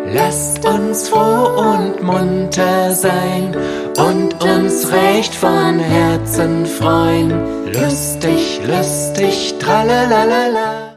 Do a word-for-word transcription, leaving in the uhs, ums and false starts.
Lasst uns froh und munter sein und uns recht von Herzen freuen. Lustig, lustig, tralalala.